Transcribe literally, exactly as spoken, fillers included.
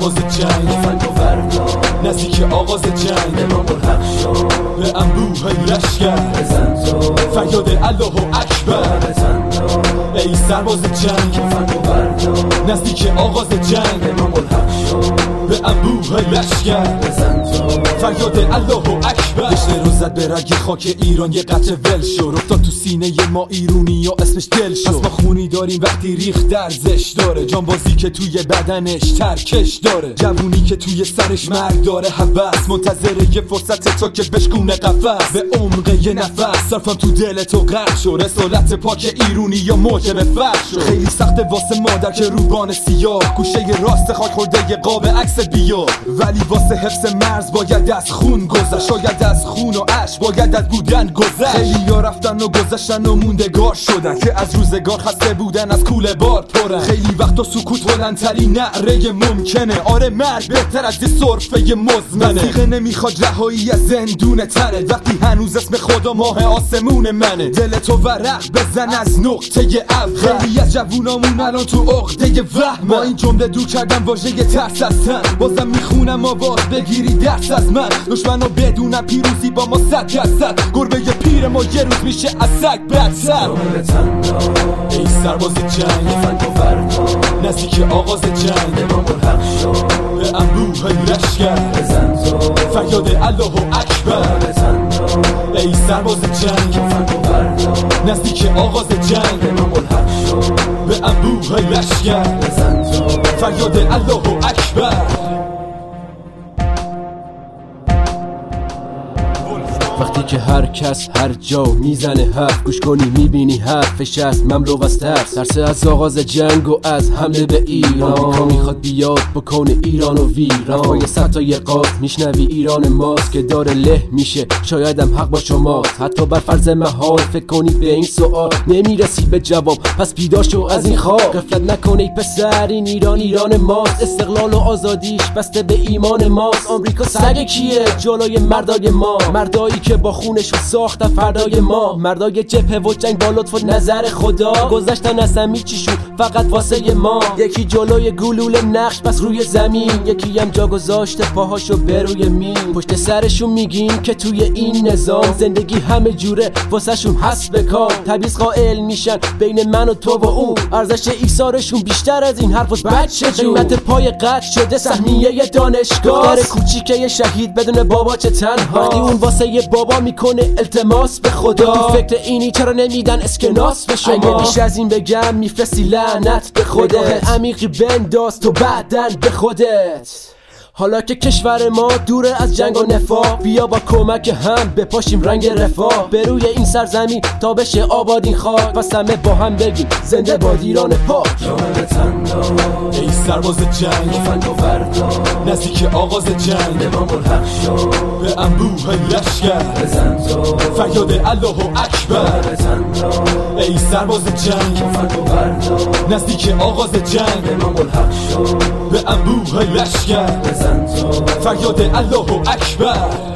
سرباز جنگ فنگ و فردا نزدیک آغاز جنگ امام الحق شد به انبوه لشکر بزن تو فریاد الله اکبر بزن تو ای سرباز جنگ فنگ و فردا نزدیک آغاز جنگ امام الحق شد به انبوه لشکر بزن تو فریاد الله اکبر دشت رو زد به رگ خاک ایران یه قطره ول شد افتاد تو سینه ما ایرونی و اسمش دل شد. پس ما خونی داریم وقتی ریخ درزش داره، جانبازی که توی بدنش ترکش داره، جوونی که توی سرش مرگ داره، هوس منتظره یه فرصت تا که بشکونه قفس به عمق یه نفس صرفم تو دل تو غرق شد. رسالت پاک ایرونی یا موجب فرق شد. خیلی سخت واسه مادر که روبان سیاه گوشه راست خاک خورده قاب عکس بیا، ولی واسه حفظ مرز باید از خون گذشت، شاید از خون و عشق باید از بودن گذشت. خیلی ها رفتن و گذشتن و موندگار شدن که از روزگار خسته بودن از کوله بار پرن. خیلی وقتا سکوت بلندترین نعره ممکنه، آره مرگ بهتر از یه سرفه مزمنه. وثیقه نمیخواد رهایی از زندون تنه وقتی هنوز اسم خدا ماه آسمون منه. دل تو ورق بزن از نقطه اول، خیلی از جوونامون الان تو عقده وهم. با این جمله دور کردم واژه ترس از تن، بازم میخونم آواز بگیری درس از من. دشمنو بدونم پیروزی با ما صد درصد، گربه پیر ما یه روز میشه از سگ بدتر. ای سرباز جنگ فنگ و فردا نزدیک آغاز جنگ امام الحق شد به انبوه لشکر بزن تو فریاد الله اکبر بزن تو ای سرباز جنگ فنگ و فردا نزدیک آغاز جنگ امام الحق شد به انبوه لشکر بزن تو فریاد الله اکبر. وقتی که هر کس هر جا میزنه حرف، گوش کنی میبینی حرفش از مملو از ترس، ترس از آغاز جنگ و از حمله به ایران. آمریکا میخواد بیاد بکنه ایران و ویران، پای ستای قاف میشنوی ایران ماست که داره له میشه، شایدم حق با شماست. حتی بر فرض محال فکر کنی به این سوال نمیرسی به جواب، پس بیدار شو از این خواب. غفلت نکن ای پسر، این ایران ایران ماست، استقلال و آزادیش بسته به ایمان ماست. آمریکا سگ کیه جلوی مردای ما، مردایی که با خونشون ساختن فردای ما، مردای جبهه و جنگ با لطف و نظر خدا، گذشتن از همه چیشون فقط واسه ما. یکی جلوی گلوله نقش پس روی زمین، یکی هم جا گذاشته پاهاشو بروی مین. پشت سرشون میگین که توی این نظام زندگی همه جوره واسه شون هست بکام. تبعیض قائل میشن بین من و تو و اون، ارزش ایثارشون بیشتر از این حرف و بچه جون. قیمت پای قطع شده سهمیه دانشگاه، دختر کوچیکه شهید بدون بابا چه تنها. وقتی اون واسه یه بابا میکنه التماس به خدا، تو فکر اینی چرا نمیدن اسکناس به شما؟ اگه بیش از این بگم میفرستی لعنت به خودت، عمیقی بنداز تو بعدن به خودت. حالا که کشور ما دوره از جنگ و نفاق، بیا با کمک هم بپاشیم رنگ رفاه به روی این سرزمین تا بشه آباد این خاک. پس همه با هم بگیم زنده باد ایران پاک. ای سرباز جنگ فنگ و فردا نزدیک آغاز جنگ امام الحق شد به انبوه لشکر بزن تو فریاد الله اکبر. بزن تو ای سرباز جنگ فنگ و فردا نزدیک آغاز جنگ امام الحق شد به انبوه لشکر بزن تو فریاد الله اکبر.